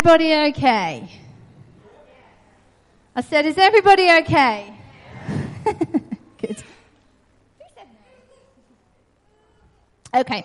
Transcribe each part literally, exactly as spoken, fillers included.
Everybody okay? I said, is everybody okay? Good. Who said no? Okay.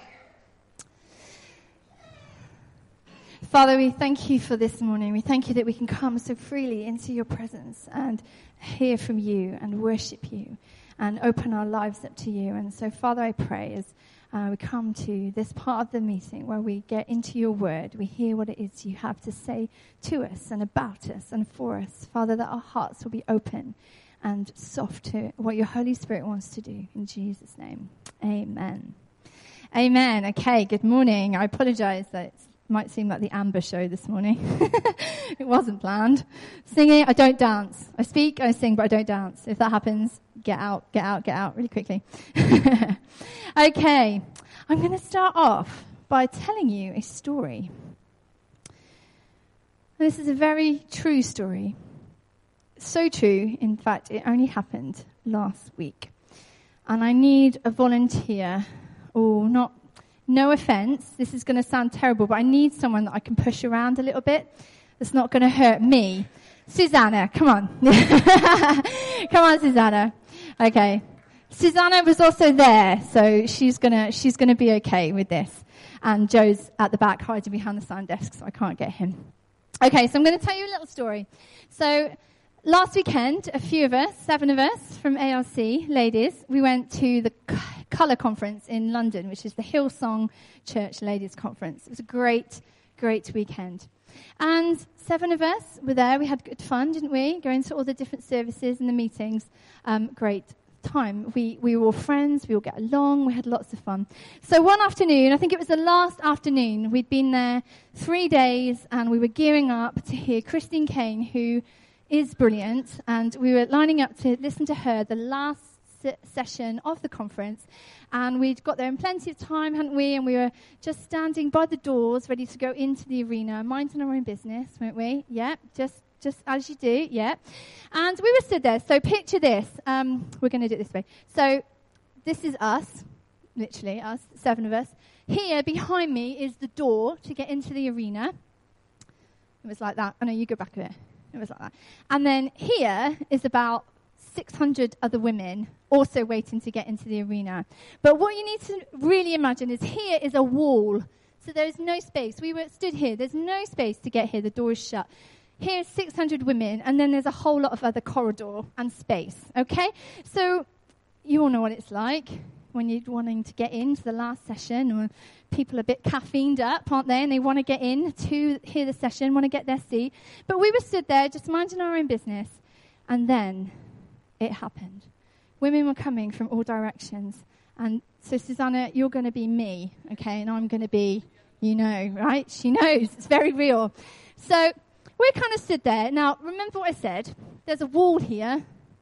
Father, we thank you for this morning. We thank you that we can come so freely into your presence and hear from you and worship you and open our lives up to you. And so, Father, I pray as Uh, we come to this part of the meeting where we get into your word. We hear what it is you have to say to us and about us and for us. Father, that our hearts will be open and soft to what your Holy Spirit wants to do. In Jesus' name, amen. Amen. Okay, good morning. I apologize that it might seem like the Amber show this morning. It wasn't planned. Singing, I don't dance. I speak, I sing, but I don't dance. If that happens, get out, get out, get out really quickly. Okay, I'm going to start off by telling you a story. This is a very true story. So true, in fact, it only happened last week. And I need a volunteer, or not, no offense, this is going to sound terrible, but I need someone that I can push around a little bit that's not going to hurt me. Susanna, come on. Come on, Susanna. Okay. Susanna was also there, so she's gonna she's gonna be okay with this. And Joe's at the back hiding behind the sound desk, so I can't get him. Okay, so I'm going to tell you a little story. So last weekend, a few of us, seven of us from A R C, ladies, we went to the Colour Conference in London, which is the Hillsong Church Ladies Conference. It was a great, great weekend. And seven of us were there. We had good fun, didn't we? Going to all the different services and the meetings. Um, great time. We we were all friends. We all get along. We had lots of fun. So one afternoon, I think it was the last afternoon, we'd been there three days and we were gearing up to hear Christine Kane, who is brilliant. And we were lining up to listen to her the last se- session of the conference. And we'd got there in plenty of time, hadn't we? And we were just standing by the doors, ready to go into the arena, minding our own business, weren't we? Yeah, just just as you do, yeah. And we were stood there. So picture this. Um, we're going to do it this way. So this is us, literally us, seven of us. Here behind me is the door to get into the arena. It was like that. Oh, no, you go back a bit. It was like that. And then here is about six hundred other women also waiting to get into the arena. But what you need to really imagine is here is a wall. So there's no space. We were stood here. There's no space to get here. The door is shut. Here's six hundred women, and then there's a whole lot of other corridor and space, okay? So you all know what it's like when you're wanting to get into the last session, or people are a bit caffeined up, aren't they? And they want to get in to hear the session, want to get their seat. But we were stood there just minding our own business, and then it happened. Women were coming from all directions. And so, Susanna, you're going to be me, okay? And I'm going to be, you know, right? She knows. It's very real. So we kind of stood there. Now, remember what I said. There's a wall here.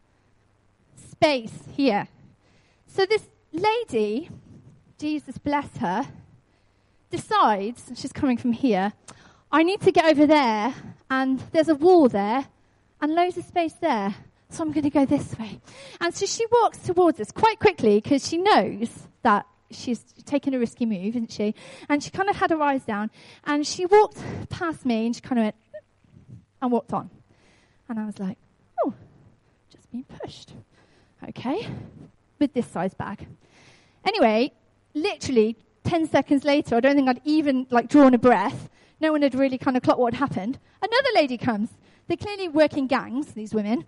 Space here. So this lady, Jesus bless her, decides, she's coming from here, I need to get over there, and there's a wall there, and loads of space there. So I'm going to go this way. And so she walks towards us quite quickly because she knows that she's taking a risky move, isn't she? And she kind of had her eyes down. And she walked past me and she kind of went and walked on. And I was like, oh, just being pushed. Okay. With this size bag. Anyway, literally ten seconds later, I don't think I'd even like drawn a breath. No one had really kind of clocked what had happened. Another lady comes. They're clearly working gangs, these women.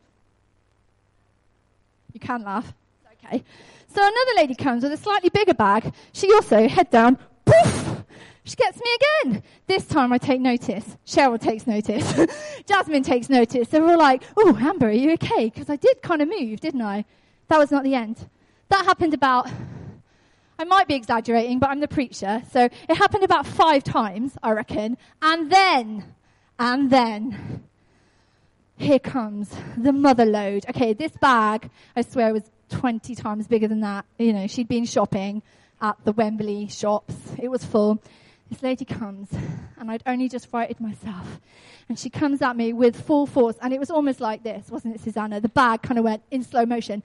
You can laugh. It's okay. So another lady comes with a slightly bigger bag. She also, head down, poof, she gets me again. This time I take notice. Cheryl takes notice. Jasmine takes notice. They're all like, oh, Amber, are you okay? Because I did kind of move, didn't I? That was not the end. That happened about, I might be exaggerating, but I'm the preacher. So it happened about five times, I reckon. And then, and then... here comes the mother load. Okay, this bag, I swear, was twenty times bigger than that. You know, she'd been shopping at the Wembley shops. It was full. This lady comes, and I'd only just frightened myself. And she comes at me with full force, and it was almost like this, wasn't it, Susanna? The bag kind of went in slow motion.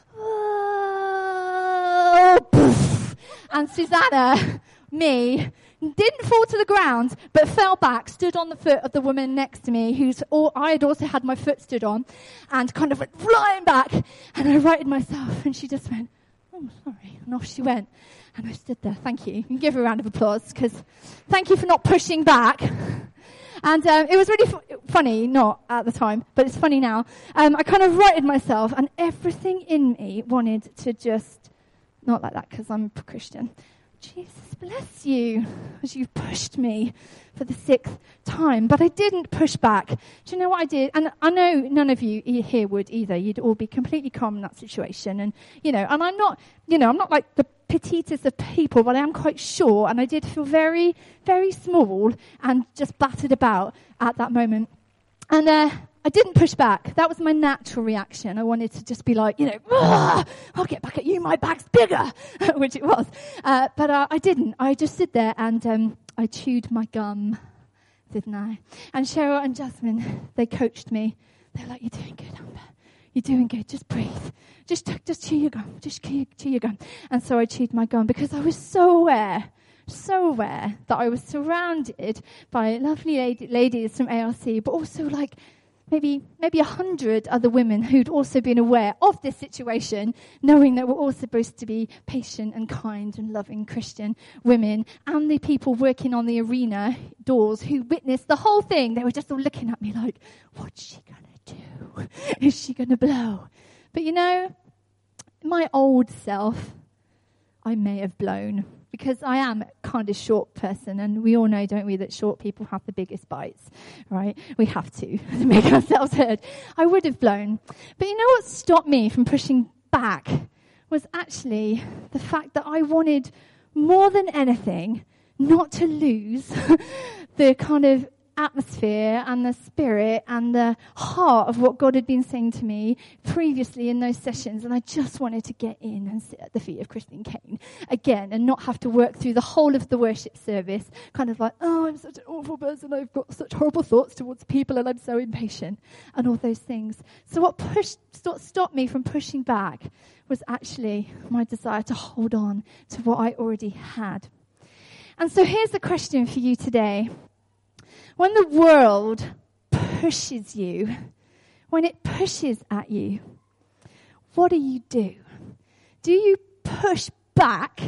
Oh, poof. And Susanna, me, didn't fall to the ground, but fell back, stood on the foot of the woman next to me, who's all, I had also had my foot stood on, and kind of went flying back, and I righted myself, and she just went, oh, sorry, and off she went. And I stood there. Thank you. You can give her a round of applause, because thank you for not pushing back. And um, it was really f- funny, not at the time, but it's funny now. Um, I kind of righted myself, and everything in me wanted to just, not like that because I'm a Christian, Jesus bless you, as you pushed me for the sixth time. But I didn't push back. Do you know what I did? And I know none of you here would either. You'd all be completely calm in that situation. And, you know, and I'm not, you know, I'm not like the petitest of people, but I am quite short, and I did feel very, very small and just battered about at that moment. And uh, I didn't push back. That was my natural reaction. I wanted to just be like, you know, I'll get back at you, my bag's bigger, which it was. Uh, but uh, I didn't. I just stood there and um, I chewed my gum, didn't I? And Cheryl and Jasmine, they coached me. They were like, you're doing good, Amber. You're doing good. Just breathe. Just just chew your gum. Just chew, chew your gum. And so I chewed my gum because I was so aware, so aware that I was surrounded by lovely lady, ladies from A R C, but also like maybe maybe a hundred other women who'd also been aware of this situation, knowing that we're all supposed to be patient and kind and loving Christian women, and the people working on the arena doors who witnessed the whole thing. They were just all looking at me like, what's she going to do? Is she going to blow? But you know, my old self, I may have blown, because I am a kind of short person, and we all know, don't we, that short people have the biggest bites, right? We have to, to make ourselves heard. I would have blown. But you know what stopped me from pushing back was actually the fact that I wanted, more than anything, not to lose the kind of atmosphere and the spirit and the heart of what God had been saying to me previously in those sessions. And I just wanted to get in and sit at the feet of Christine Kane again and not have to work through the whole of the worship service kind of like, oh, I'm such an awful person, I've got such horrible thoughts towards people and I'm so impatient and all those things. So what pushed what stopped me from pushing back was actually my desire to hold on to what I already had. And so here's the question for you today. When the world pushes you, when it pushes at you, what do you do? Do you push back,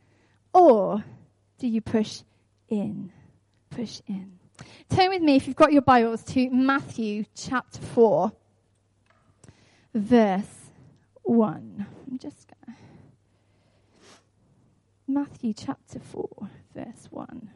or do you push in? Push in. Turn with me, if you've got your Bibles, to Matthew chapter four, verse one. I'm just going to... Matthew chapter four, verse one.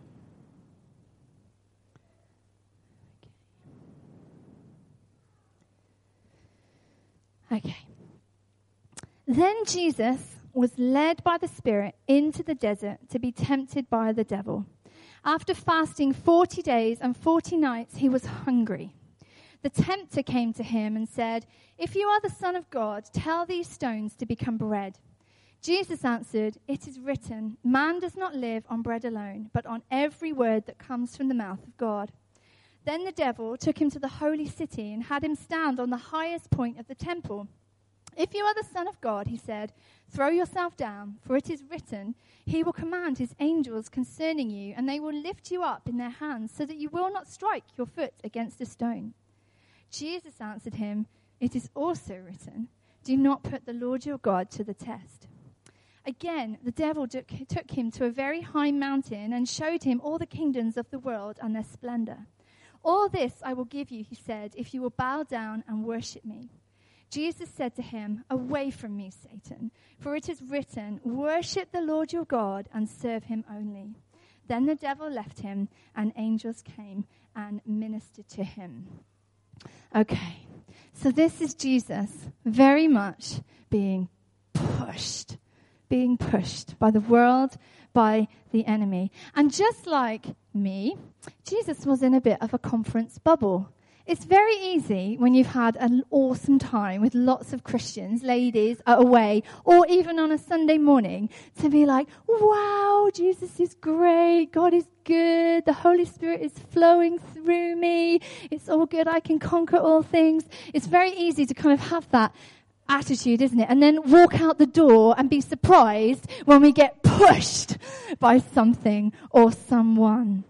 Okay. Then Jesus was led by the Spirit into the desert to be tempted by the devil. After fasting forty days and forty nights, he was hungry. The tempter came to him and said, "If you are the Son of God, tell these stones to become bread." Jesus answered, "It is written, man does not live on bread alone, but on every word that comes from the mouth of God." Then the devil took him to the holy city and had him stand on the highest point of the temple. "If you are the Son of God," he said, "throw yourself down, for it is written, he will command his angels concerning you, and they will lift you up in their hands, so that you will not strike your foot against a stone." Jesus answered him, "It is also written, do not put the Lord your God to the test." Again, the devil took, took him to a very high mountain and showed him all the kingdoms of the world and their splendor. "All this I will give you," he said, "if you will bow down and worship me." Jesus said to him, "Away from me, Satan, for it is written, worship the Lord your God and serve him only." Then the devil left him, and angels came and ministered to him. Okay, so this is Jesus very much being pushed, being pushed by the world, by the enemy. And just like me, Jesus was in a bit of a conference bubble. It's very easy when you've had an awesome time with lots of Christians, ladies are away, or even on a Sunday morning, to be like, wow, Jesus is great, God is good, the Holy Spirit is flowing through me, it's all good, I can conquer all things. It's very easy to kind of have that attitude, isn't it? And then walk out the door and be surprised when we get pushed by something or someone.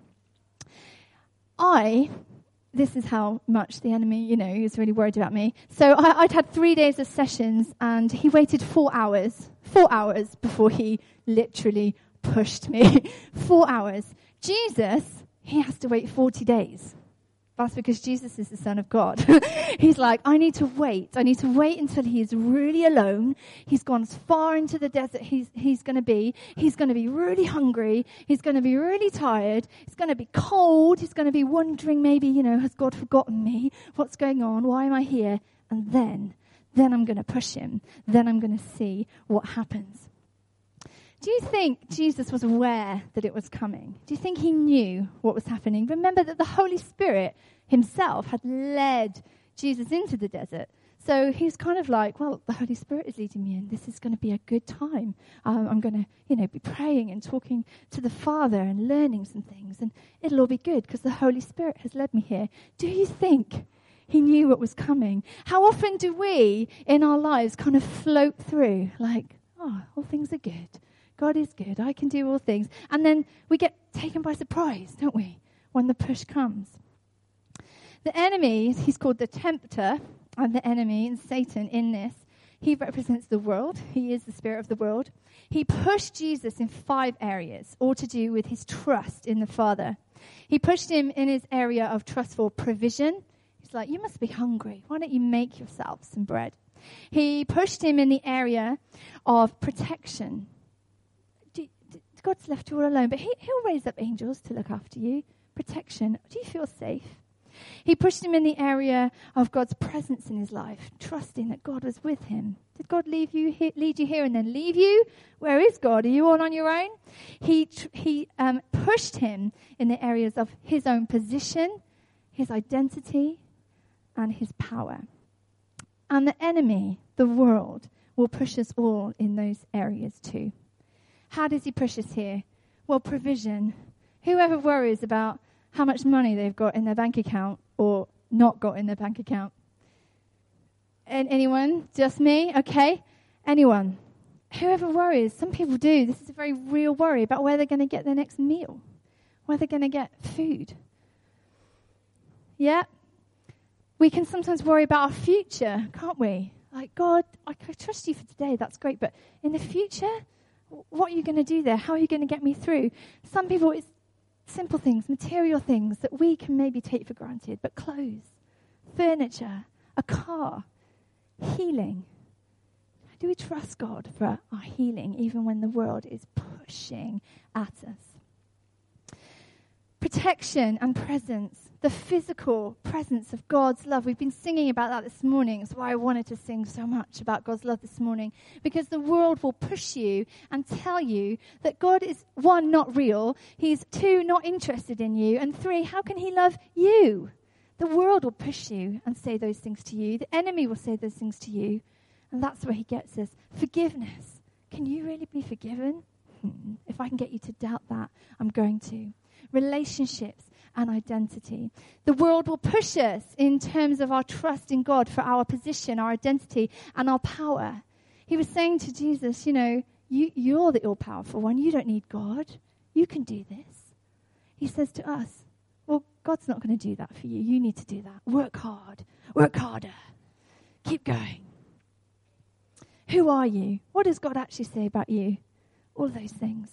I, this is how much the enemy, you know, is really worried about me. So I, I'd had three days of sessions and he waited four hours, four hours before he literally pushed me. Four hours. Jesus, he has to wait forty days. That's because Jesus is the Son of God. He's like, I need to wait. I need to wait until he is really alone. He's gone as far into the desert he's, he's going to be. He's going to be really hungry. He's going to be really tired. He's going to be cold. He's going to be wondering maybe, you know, has God forgotten me? What's going on? Why am I here? And then, then I'm going to push him. Then I'm going to see what happens. Do you think Jesus was aware that it was coming? Do you think he knew what was happening? Remember that the Holy Spirit himself had led Jesus into the desert. So he's kind of like, well, the Holy Spirit is leading me in. This is going to be a good time. Um, I'm going to, you know, be praying and talking to the Father and learning some things. And it'll all be good because the Holy Spirit has led me here. Do you think he knew what was coming? How often do we in our lives kind of float through like, oh, all things are good. God is good. I can do all things. And then we get taken by surprise, don't we, when the push comes. The enemy, he's called the tempter, and the enemy, and Satan in this, he represents the world. He is the spirit of the world. He pushed Jesus in five areas, all to do with his trust in the Father. He pushed him in his area of trust for provision. He's like, you must be hungry. Why don't you make yourself some bread? He pushed him in the area of protection. God's left you all alone, but he, he'll raise up angels to look after you. Protection. Do you feel safe? He pushed him in the area of God's presence in his life, trusting that God was with him. Did God leave you he, lead you here and then leave you? Where is God? Are you all on your own? He tr- he um, pushed him in the areas of his own position, his identity, and his power. And the enemy, the world, will push us all in those areas too. How does he push us here? Well, provision. Whoever worries about how much money they've got in their bank account or not got in their bank account? And anyone? Just me? Okay. Anyone? Whoever worries. Some people do. This is a very real worry about where they're going to get their next meal, where they're going to get food. Yeah? We can sometimes worry about our future, can't we? Like, God, I trust you for today. That's great. But in the future, what are you going to do there? How are you going to get me through? Some people, it's simple things, material things that we can maybe take for granted, but clothes, furniture, a car, healing. Do we trust God for our healing even when the world is pushing at us? Protection and presence, the physical presence of God's love. We've been singing about that this morning. That's why I wanted to sing so much about God's love this morning. Because the world will push you and tell you that God is, one, not real. He's, two, not interested in you. And three, how can he love you? The world will push you and say those things to you. The enemy will say those things to you. And that's where he gets us. Forgiveness. Can you really be forgiven? Hmm. If I can get you to doubt that, I'm going to. Relationships and identity. The world will push us in terms of our trust in God for our position, our identity, and our power. He was saying to Jesus, you know, you, you're the all-powerful one. You don't need God. You can do this. He says to us, well, God's not going to do that for you. You need to do that. Work hard. Work harder. Keep going. Who are you? What does God actually say about you? All those things.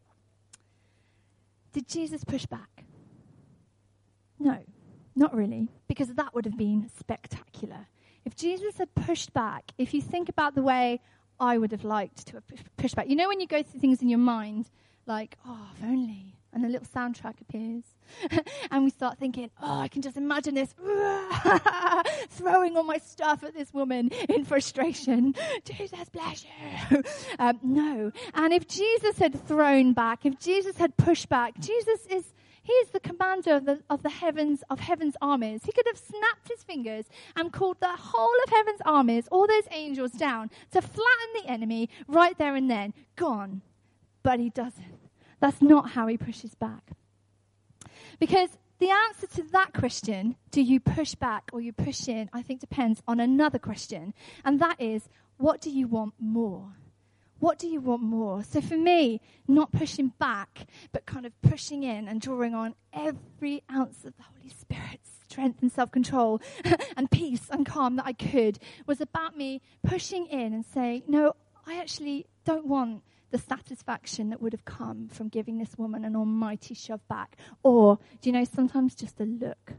Did Jesus push back? No, not really, because that would have been spectacular. If Jesus had pushed back, if you think about the way I would have liked to have pushed back. You know when you go through things in your mind, like, oh, if only, and a little soundtrack appears, and we start thinking, oh, I can just imagine this, throwing all my stuff at this woman in frustration. Jesus, bless you. Um, no. And if Jesus had thrown back, if Jesus had pushed back, Jesus is, he is the commander of the, of the heavens, of heaven's armies. He could have snapped his fingers and called the whole of heaven's armies, all those angels down, to flatten the enemy right there and then. Gone. But he doesn't. That's not how he pushes back. Because the answer to that question, do you push back or you push in, I think depends on another question. And that is, what do you want more? What do you want more? So for me, not pushing back, but kind of pushing in and drawing on every ounce of the Holy Spirit's strength and self-control and peace and calm that I could, was about me pushing in and saying, no, I actually don't want the satisfaction that would have come from giving this woman an almighty shove back. Or, do you know, sometimes just a look.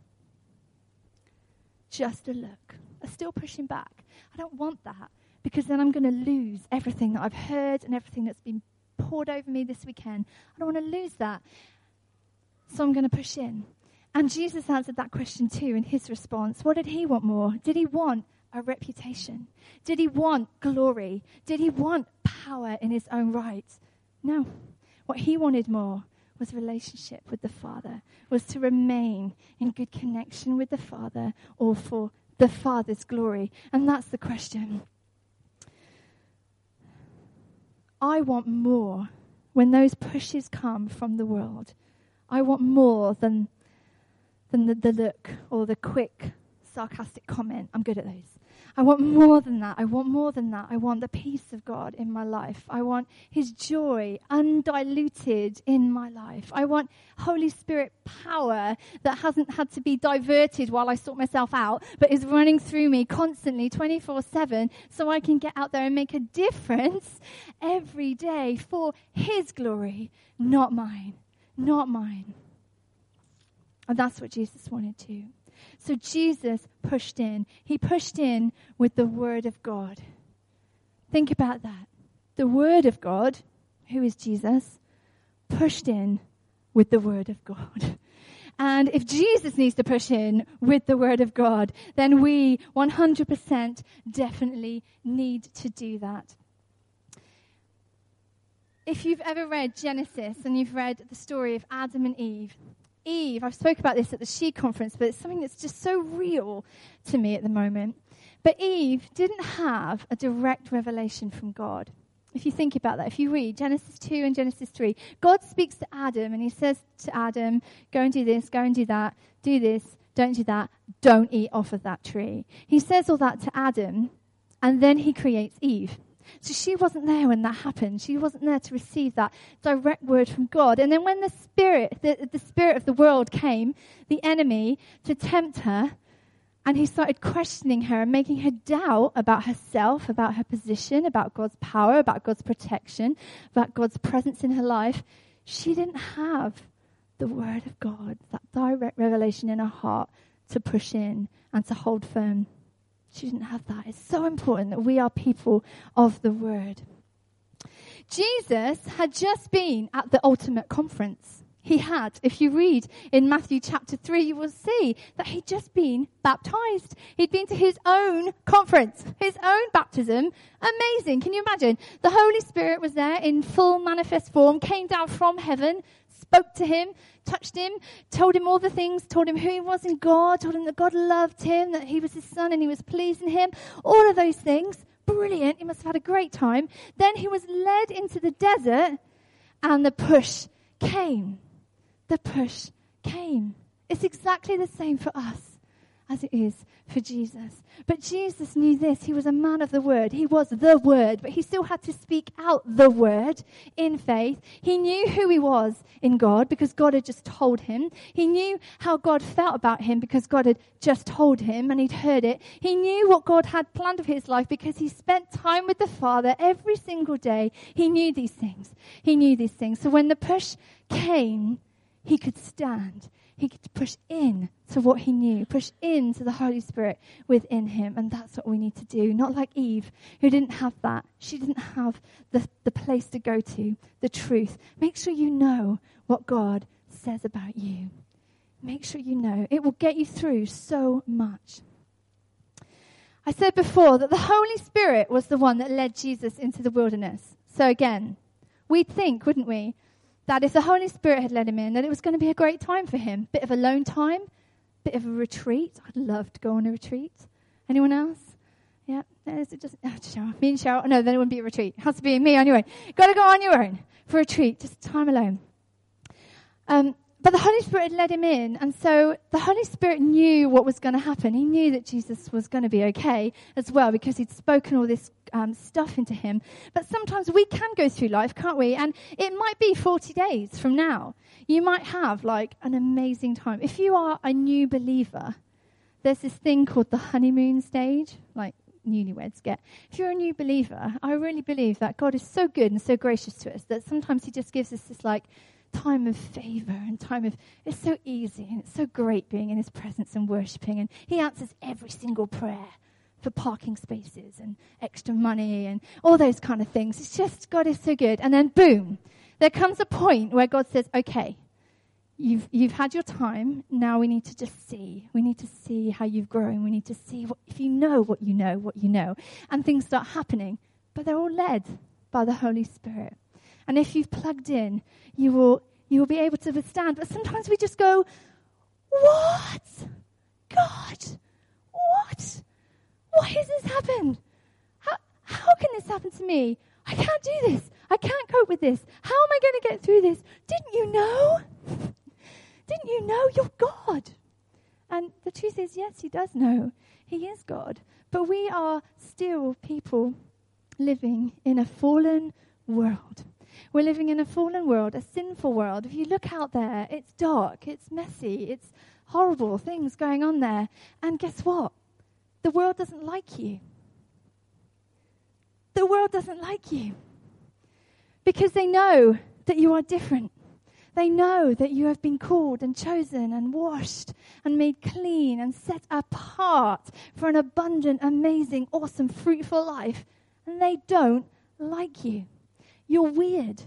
Just a look. I'm still pushing back. I don't want that, because then I'm going to lose everything that I've heard and everything that's been poured over me this weekend. I don't want to lose that. So I'm going to push in. And Jesus answered that question too in his response. What did he want more? Did he want a reputation? Did he want glory? Did he want power in his own right? No. What he wanted more was relationship with the Father, was to remain in good connection with the Father, or for the Father's glory. And that's the question. I want more when those pushes come from the world. I want more than, than the, the look or the quick sarcastic comment. I'm good at those. I want more than that. I want more than that. I want the peace of God in my life. I want his joy undiluted in my life. I want Holy Spirit power that hasn't had to be diverted while I sort myself out, but is running through me constantly twenty-four seven, so I can get out there and make a difference every day for his glory, not mine, not mine. And that's what Jesus wanted to. So Jesus pushed in. He pushed in with the Word of God. Think about that. The Word of God, who is Jesus, pushed in with the Word of God. And if Jesus needs to push in with the Word of God, then we one hundred percent definitely need to do that. If you've ever read Genesis and you've read the story of Adam and Eve, Eve, I've spoken about this at the She Conference, but it's something that's just so real to me at the moment. But Eve didn't have a direct revelation from God. If you think about that, if you read Genesis two and Genesis three, God speaks to Adam and he says to Adam, go and do this, go and do that, do this, don't do that, don't eat off of that tree. He says all that to Adam, and then he creates Eve. So she wasn't there when that happened. She wasn't there to receive that direct word from God. And then when the spirit, the, the spirit of the world came, the enemy, to tempt her, and he started questioning her and making her doubt about herself, about her position, about God's power, about God's protection, about God's presence in her life, she didn't have the word of God, that direct revelation in her heart to push in and to hold firm. She didn't have that. It's so important that we are people of the word. Jesus had just been at the ultimate conference. He had. If you read in Matthew chapter three, you will see that he'd just been baptized. He'd been to his own conference, his own baptism. Amazing. Can you imagine? The Holy Spirit was there in full manifest form, came down from heaven, spoke to him, touched him, told him all the things, told him who he was in God, told him that God loved him, that he was his son and he was pleased in him. All of those things. Brilliant. He must have had a great time. Then he was led into the desert and the push came. The push came. It's exactly the same for us as it is for Jesus. But Jesus knew this. He was a man of the word. He was the word, but he still had to speak out the word in faith. He knew who he was in God because God had just told him. He knew how God felt about him because God had just told him and he'd heard it. He knew what God had planned for his life because he spent time with the Father every single day. He knew these things. He knew these things. So when the push came, he could stand. He could push in to what he knew, push into the Holy Spirit within him. And that's what we need to do. Not like Eve, who didn't have that. She didn't have the, the place to go to, the truth. Make sure you know what God says about you. Make sure you know. It will get you through so much. I said before that the Holy Spirit was the one that led Jesus into the wilderness. So again, we'd think, wouldn't we, that if the Holy Spirit had led him in, that it was going to be a great time for him. Bit of alone time, bit of a retreat. I'd love to go on a retreat. Anyone else? Yeah? Is it just, oh, Cheryl, me and Cheryl? No, then it wouldn't be a retreat. It has to be me on your own. Got to go on your own for a retreat, just time alone. Um, but the Holy Spirit had led him in, and so the Holy Spirit knew what was going to happen. He knew that Jesus was going to be okay as well, because he'd spoken all this um, stuff into him. But sometimes we can go through life, can't we? And it might be forty days from now. You might have like an amazing time. If you are a new believer, there's this thing called the honeymoon stage, like newlyweds get. If you're a new believer, I really believe that God is so good and so gracious to us that sometimes he just gives us this like time of favor and time of, it's so easy and it's so great being in his presence and worshipping, and he answers every single prayer for parking spaces and extra money and all those kind of things. It's just, God is so good. And then boom, there comes a point where God says, okay, you've you've had your time, now we need to just see. We need to see how you've grown. We need to see what, if you know what you know, what you know. And things start happening, but they're all led by the Holy Spirit. And if you've plugged in, you will you will be able to withstand. But sometimes we just go, what? God, what? Why has this happened? How, how can this happen to me? I can't do this. I can't cope with this. How am I going to get through this? Didn't you know? Didn't you know you're God? And the truth is, yes, he does know. He is God. But we are still people living in a fallen world. We're living in a fallen world, a sinful world. If you look out there, it's dark, it's messy, it's horrible things going on there. And guess what? The world doesn't like you. The world doesn't like you. Because they know that you are different. They know that you have been called and chosen and washed and made clean and set apart for an abundant, amazing, awesome, fruitful life. And they don't like you. You're weird.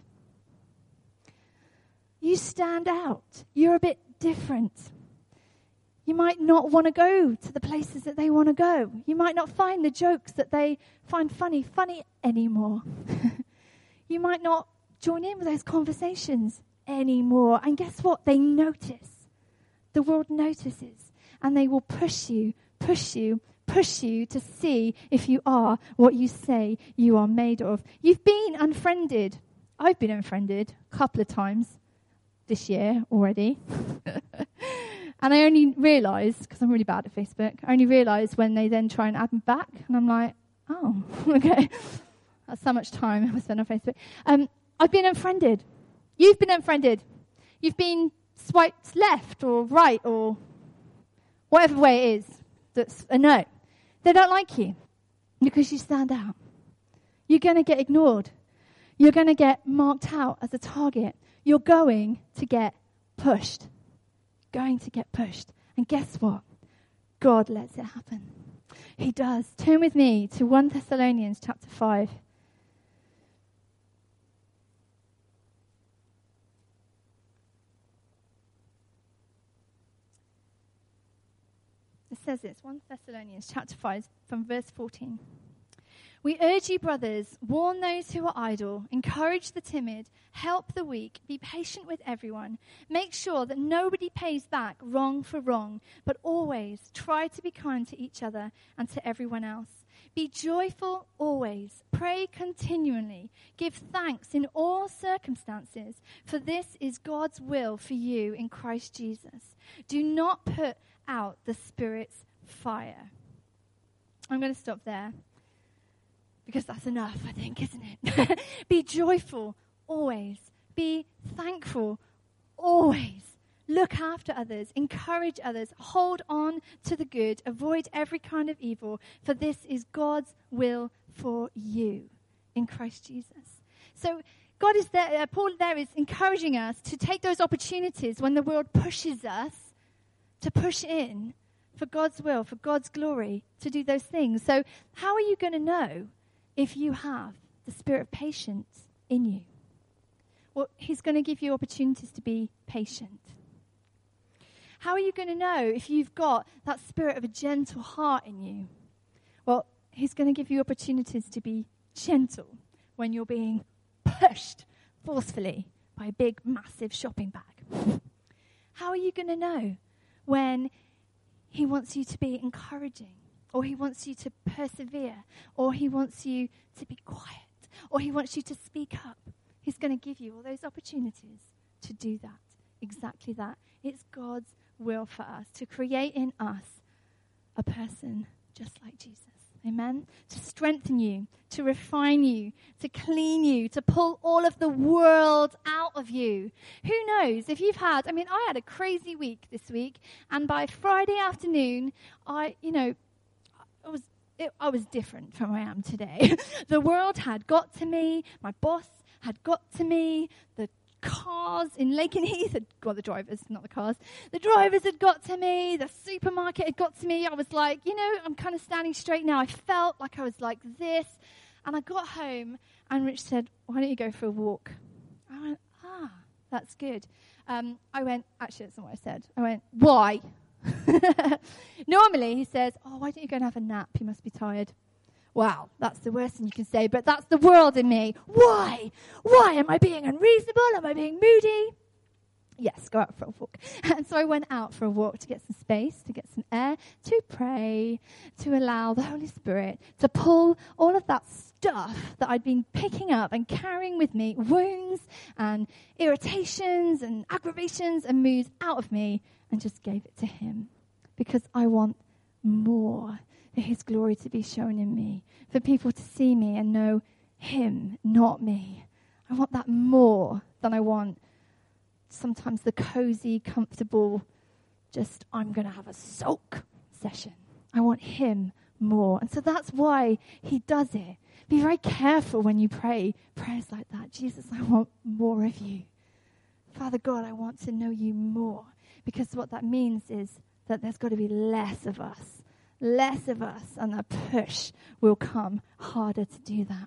You stand out. You're a bit different. You might not want to go to the places that they want to go. You might not find the jokes that they find funny, funny anymore. You might not join in with those conversations anymore. And guess what? They notice. The world notices. And they will push you, push you, push you to see if you are what you say you are made of. You've been unfriended. I've been unfriended a couple of times this year already. And I only realised, because I'm really bad at Facebook, I only realised when they then try and add me back. And I'm like, oh, okay. That's so much time I spent on Facebook. Um, I've been unfriended. You've been unfriended. You've been swiped left or right or whatever way it is that's a no. They don't like you because you stand out. You're going to get ignored. You're going to get marked out as a target. You're going to get pushed. Going to get pushed. And guess what? God lets it happen. He does. Turn with me to First Thessalonians chapter five. It says this, First Thessalonians chapter five from verse fourteen. We urge you, brothers, warn those who are idle, encourage the timid, help the weak, be patient with everyone. Make sure that nobody pays back wrong for wrong, but always try to be kind to each other and to everyone else. Be joyful always, pray continually, give thanks in all circumstances, for this is God's will for you in Christ Jesus. Do not put out the Spirit's fire. I'm going to stop there. Because that's enough, I think, isn't it? Be joyful always. Be thankful always. Look after others. Encourage others. Hold on to the good. Avoid every kind of evil. For this is God's will for you in Christ Jesus. So God is there, uh, Paul there is encouraging us to take those opportunities when the world pushes us to push in for God's will, for God's glory, to do those things. So how are you going to know if you have the spirit of patience in you? Well, he's going to give you opportunities to be patient. How are you going to know if you've got that spirit of a gentle heart in you? Well, he's going to give you opportunities to be gentle when you're being pushed forcefully by a big, massive shopping bag. How are you going to know when he wants you to be encouraging? Or he wants you to persevere, or he wants you to be quiet, or he wants you to speak up? He's going to give you all those opportunities to do that exactly that. It's God's will for us to create in us a person just like Jesus. Amen? To strengthen you, to refine you, to clean you, to pull all of the world out of you. Who knows? If you've had, I mean, I had a crazy week this week, and by Friday afternoon, I, you know, I was it, I was different from I am today. The world had got to me. My boss had got to me. The cars in Lakenheath had, well, the drivers, not the cars. The drivers had got to me. The supermarket had got to me. I was like, you know, I'm kind of standing straight now. I felt like I was like this. And I got home, and Rich said, why don't you go for a walk? I went, ah, that's good. Um, I went, actually, that's not what I said. I went, why? Normally, he says, oh, why don't you go and have a nap? You must be tired. Wow, that's the worst thing you can say, but that's the world in me. Why? Why? Am I being unreasonable? Am I being moody? Yes, go out for a walk. And so I went out for a walk to get some space, to get some air, to pray, to allow the Holy Spirit to pull all of that stuff that I'd been picking up and carrying with me, wounds and irritations and aggravations and moods out of me, and just gave it to him. Because I want more. For his glory to be shown in me, for people to see me and know him, not me. I want that more than I want sometimes the cozy, comfortable, just I'm going to have a sulk session. I want him more. And so that's why he does it. Be very careful when you pray prayers like that. Jesus, I want more of you. Father God, I want to know you more. Because what that means is that there's got to be less of us. Less of us, and the push will come harder to do that.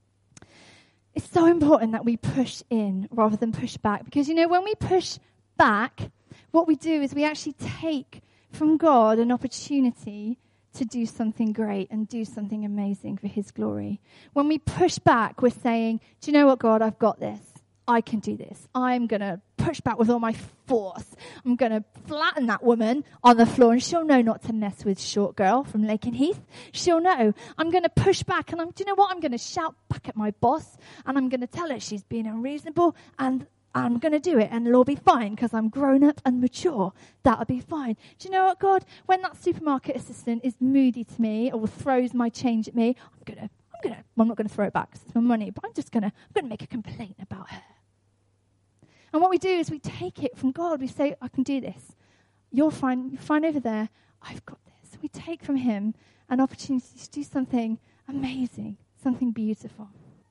It's so important that we push in rather than push back. Because, you know, when we push back, what we do is we actually take from God an opportunity to do something great and do something amazing for his glory. When we push back, we're saying, do you know what, God, I've got this. I can do this. I'm going to push back with all my force. I'm going to flatten that woman on the floor, and she'll know not to mess with short girl from Lakenheath. She'll know. I'm going to push back, and I'm, do you know what? I'm going to shout back at my boss, and I'm going to tell her she's being unreasonable, and I'm going to do it, and it'll be fine because I'm grown up and mature. That'll be fine. Do you know what, God? When that supermarket assistant is moody to me or throws my change at me, I'm going to I'm gonna, well, I'm not going to throw it back because it's my money, but I'm just going to, I'm going to make a complaint about her. And what we do is we take it from God. We say, I can do this. You're fine. You're fine over there. I've got this. We take from him an opportunity to do something amazing, something beautiful.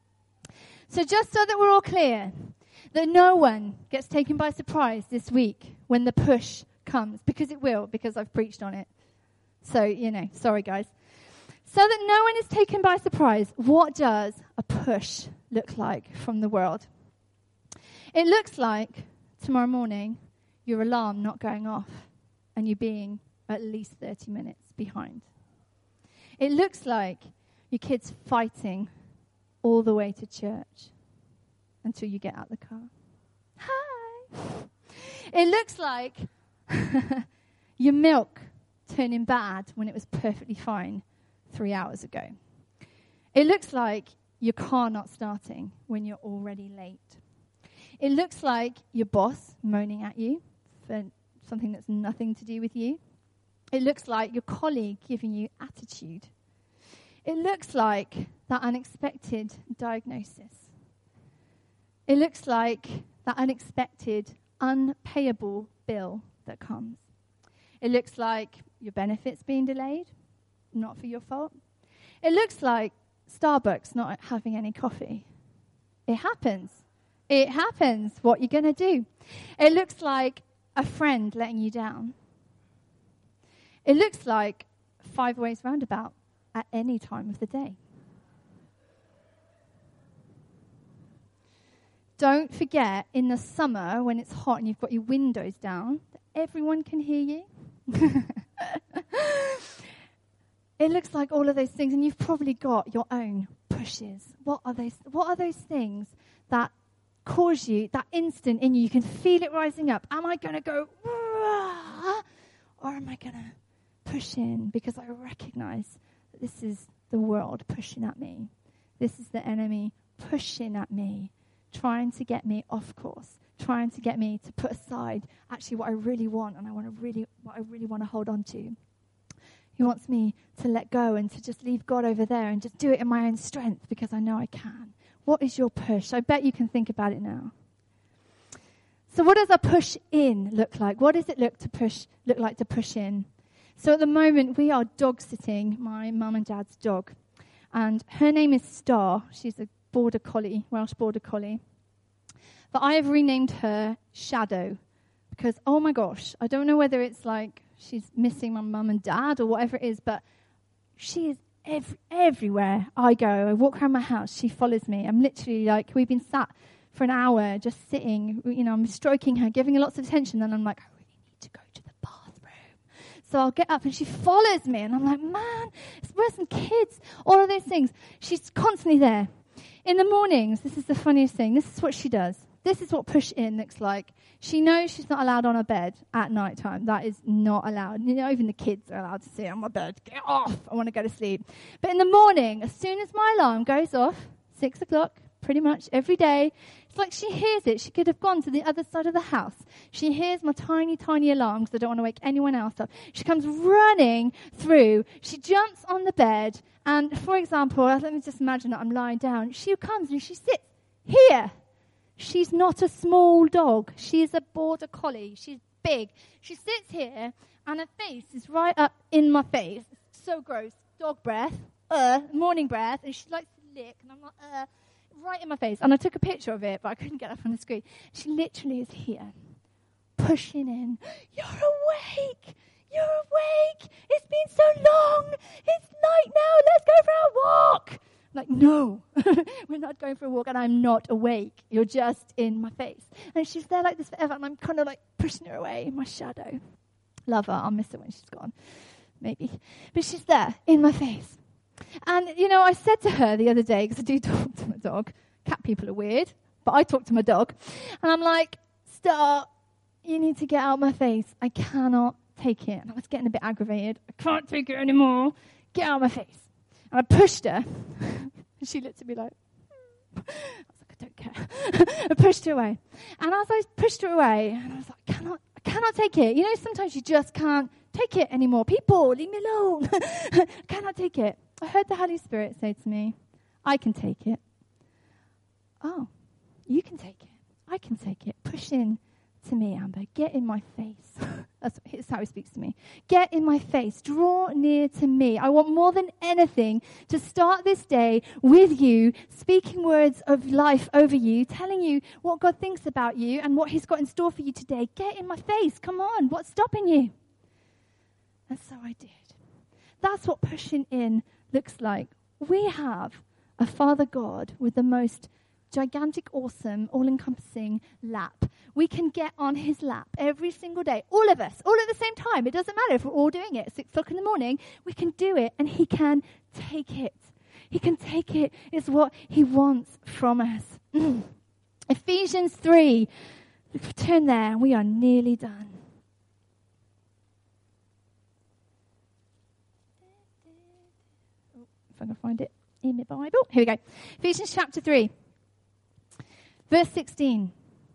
So just so that we're all clear, that no one gets taken by surprise this week when the push comes, because it will, because I've preached on it. So, you know, sorry guys. So that no one is taken by surprise, what does a push look like from the world? It looks like tomorrow morning your alarm not going off and you being at least thirty minutes behind. It looks like your kids fighting all the way to church until you get out the car. Hi! It looks like your milk turning bad when it was perfectly fine three hours ago. It looks like your car not starting when you're already late. It looks like your boss moaning at you for something that's nothing to do with you. It looks like your colleague giving you attitude. It looks like that unexpected diagnosis. It looks like that unexpected, unpayable bill that comes. It looks like your benefits being delayed, not for your fault. It looks like Starbucks not having any coffee. It happens. It happens. What are you going to do? It looks like a friend letting you down. It looks like five ways roundabout at any time of the day. Don't forget, in the summer, when it's hot and you've got your windows down, that everyone can hear you. It looks like all of those things, and you've probably got your own pushes. What are those? What are those things that cause you, that instant in you, you can feel it rising up? Am I going to go, or am I going to push in because I recognize that this is the world pushing at me. This is the enemy pushing at me, trying to get me off course, trying to get me to put aside actually what I really want and I want to really, what I really want to hold on to. He wants me to let go and to just leave God over there and just do it in my own strength because I know I can. What is your push? I bet you can think about it now. So what does a push in look like? What does it look to push look like to push in? So at the moment we are dog sitting my mum and dad's dog. And her name is Star. She's a border collie, Welsh border collie. But I have renamed her Shadow because, oh my gosh, I don't know whether it's like she's missing my mum and dad or whatever it is, but she is every, everywhere I go. I walk around my house, she follows me. I'm literally like, we've been sat for an hour just sitting, you know, I'm stroking her, giving her lots of attention, and I'm like, I really need to go to the bathroom. So I'll get up and she follows me, and I'm like, man, it's worse than kids, all of those things. She's constantly there. In the mornings, this is the funniest thing, this is what she does. This is what push in looks like. She knows she's not allowed on her bed at night time. That is not allowed. You know, even the kids are allowed to sit on my bed. Get off. I want to go to sleep. But in the morning, as soon as my alarm goes off, six o'clock, pretty much every day, it's like she hears it. She could have gone to the other side of the house. She hears my tiny, tiny alarm because I don't want to wake anyone else up. She comes running through. She jumps on the bed. And, for example, let me just imagine that I'm lying down. She comes and she sits here. She's not a small dog. She's a border collie. She's big. She sits here, and her face is right up in my face. It's so gross. Dog breath. Uh, morning breath. And she likes to lick. And I'm like, uh, right in my face. And I took a picture of it, but I couldn't get it up on the screen. She literally is here, pushing in. You're awake. You're awake. It's been so long. It's night now. Let's go for a walk. Like, no, we're not going for a walk, and I'm not awake. You're just in my face. And she's there like this forever, and I'm kind of like pushing her away in my shadow. Love her. I'll miss her when she's gone, maybe. But she's there in my face. And, you know, I said to her the other day, because I do talk to my dog. Cat people are weird, but I talk to my dog. And I'm like, Star, you need to get out of my face. I cannot take it. And I was getting a bit aggravated. I can't take it anymore. Get out of my face. And I pushed her. And she looked at me like, hmm. I was like, I don't care. I pushed her away. And as I pushed her away, and I was like, I cannot, I cannot take it. You know, sometimes you just can't take it anymore. People, leave me alone. I cannot take it. I heard the Holy Spirit say to me, I can take it. Oh, you can take it. I can take it. Push in to me, Amber. Get in my face. That's, that's how he speaks to me. Get in my face. Draw near to me. I want more than anything to start this day with you, speaking words of life over you, telling you what God thinks about you and what he's got in store for you today. Get in my face. Come on. What's stopping you? And so I did. That's what pushing in looks like. We have a Father God with the most gigantic, awesome, all-encompassing lap. We can get on his lap every single day, all of us, all at the same time. It doesn't matter if we're all doing it at six o'clock in the morning. We can do it, and he can take it. He can take it. It's what he wants from us. Mm. Ephesians three. Turn there. We are nearly done. Oh, if I can find it in my Bible. Here we go. Ephesians chapter three. Verse sixteen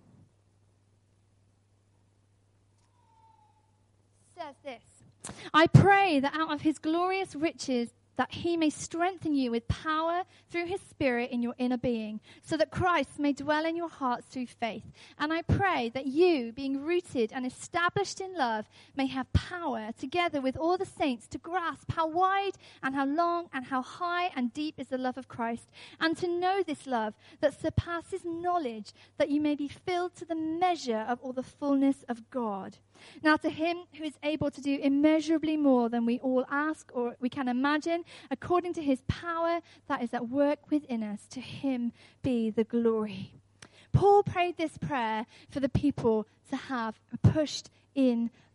says this, I pray that out of his glorious riches that he may strengthen you with power through his Spirit in your inner being, so that Christ may dwell in your hearts through faith. And I pray that you, being rooted and established in love, may have power, together with all the saints, to grasp how wide and how long and how high and deep is the love of Christ, and to know this love that surpasses knowledge, that you may be filled to the measure of all the fullness of God. Now to him who is able to do immeasurably more than we all ask or we can imagine, according to his power that is at work within us, to him be the glory. Paul prayed this prayer for the people to have a pushed in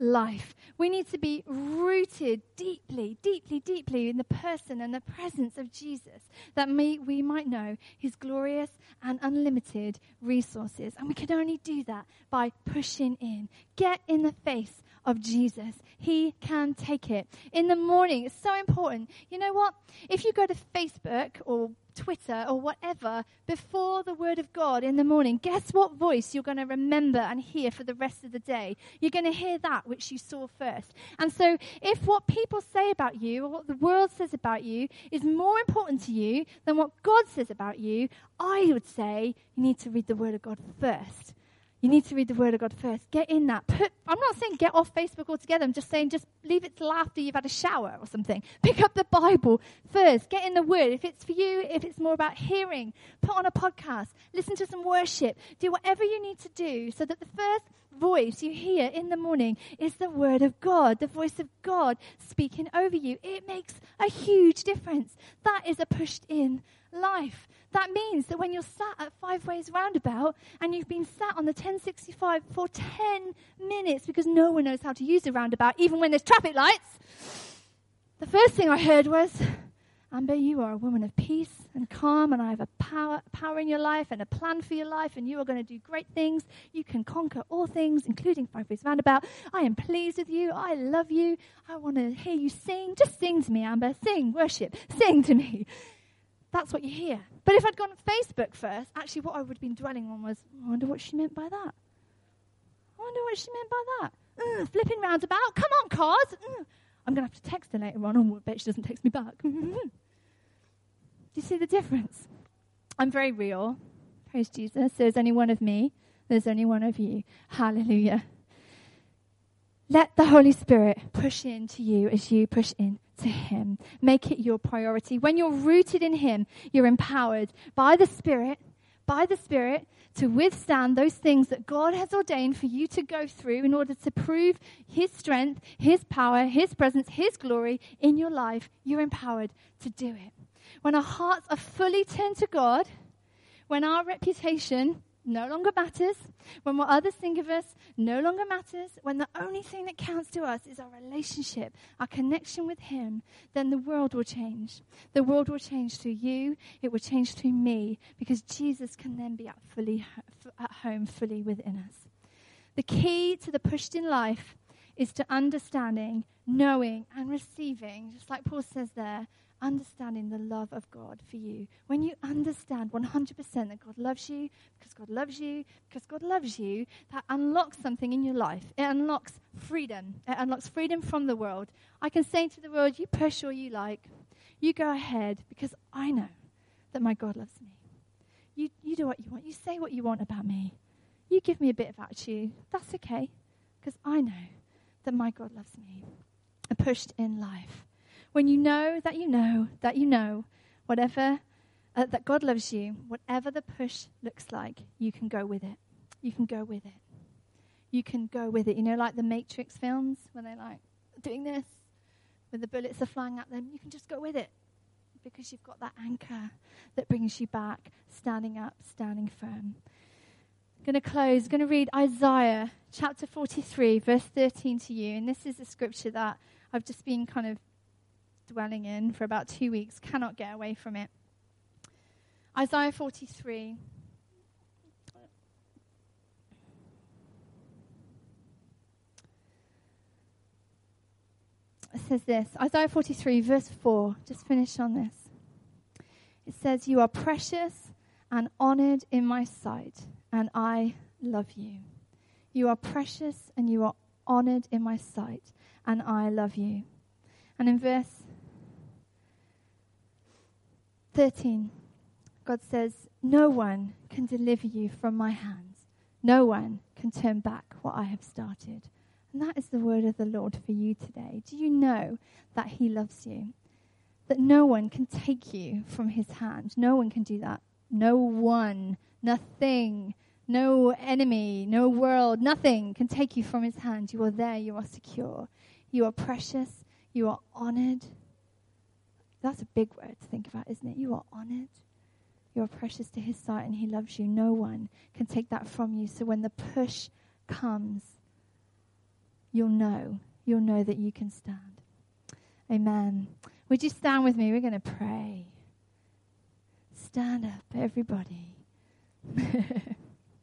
life. We need to be rooted deeply, deeply, deeply in the person and the presence of Jesus, that may, we might know his glorious and unlimited resources. And we can only do that by pushing in. Get in the face of Jesus. He can take it. In the morning, it's so important. You know what? If you go to Facebook or Twitter or whatever before the word of God in the morning, guess what voice you're going to remember and hear for the rest of the day? You're going to hear that which you saw first. And so if what people say about you or what the world says about you is more important to you than what God says about you, I would say you need to read the word of God first. You need to read the word of God first. Get in that. Put, I'm not saying get off Facebook altogether. I'm just saying just leave it till after you've had a shower or something. Pick up the Bible first. Get in the word. If it's for you, if it's more about hearing, put on a podcast. Listen to some worship. Do whatever you need to do so that the first voice you hear in the morning is the word of God, the voice of God speaking over you. It makes a huge difference. That is a pushed in life. That means that when you're sat at Five Ways Roundabout and you've been sat on the ten sixty-five for ten minutes because no one knows how to use a roundabout, even when there's traffic lights, the first thing I heard was, Amber, you are a woman of peace and calm, and I have a power, power in your life and a plan for your life, and you are going to do great things. You can conquer all things, including Five Ways Roundabout. I am pleased with you. I love you. I want to hear you sing. Just sing to me, Amber. Sing, worship. Sing to me. That's what you hear. But if I'd gone on Facebook first, actually what I would have been dwelling on was, I wonder what she meant by that. I wonder what she meant by that. Mm, flipping roundabout. Come on, cars. Mm. I'm going to have to text her later on. Oh, I bet she doesn't text me back. Do you see the difference? I'm very real. Praise Jesus. There's only one of me. There's only one of you. Hallelujah. Let the Holy Spirit push into you as you push in to him. Make it your priority. When you're rooted in him, you're empowered by the Spirit, by the Spirit to withstand those things that God has ordained for you to go through in order to prove his strength, his power, his presence, his glory in your life. You're empowered to do it. When our hearts are fully turned to God, when our reputation no longer matters, when what others think of us no longer matters, when the only thing that counts to us is our relationship, our connection with him, then the world will change. The world will change through you. It will change through me, because Jesus can then be at, fully, at home fully within us. The key to the pushed in life is to understanding, knowing, and receiving, just like Paul says there, understanding the love of God for you. When you understand one hundred percent that God loves you, because God loves you, because God loves you, that unlocks something in your life. It unlocks freedom. It unlocks freedom from the world. I can say to the world, you push all you like. You go ahead, because I know that my God loves me. You, you do what you want. You say what you want about me. You give me a bit of attitude. That's okay, because I know that my God loves me. A pushed in life. When you know that you know that you know, whatever, uh, that God loves you, whatever the push looks like, you can go with it. You can go with it. You can go with it. You know, like the Matrix films, when they're like doing this, when the bullets are flying at them, you can just go with it, because you've got that anchor that brings you back, standing up, standing firm. I'm going to close, going to read Isaiah chapter forty-three, verse thirteen to you. And this is a scripture that I've just been kind of dwelling in for about two weeks, cannot get away from it. Isaiah forty-three. It says this, Isaiah forty-three, verse four. Just finish on this. It says, you are precious and honored in my sight, and I love you. You are precious and you are honored in my sight, and I love you. And in verse thirteen, God says, no one can deliver you from my hands. No one can turn back what I have started. And that is the word of the Lord for you today. Do you know that he loves you? That no one can take you from his hand. No one can do that. No one, nothing, no enemy, no world, nothing can take you from his hand. You are there. You are secure. You are precious. You are honored. That's a big word to think about, isn't it? You are honored. You are precious to his sight, and he loves you. No one can take that from you. So when the push comes, you'll know. You'll know that you can stand. Amen. Would you stand with me? We're going to pray. Stand up, everybody.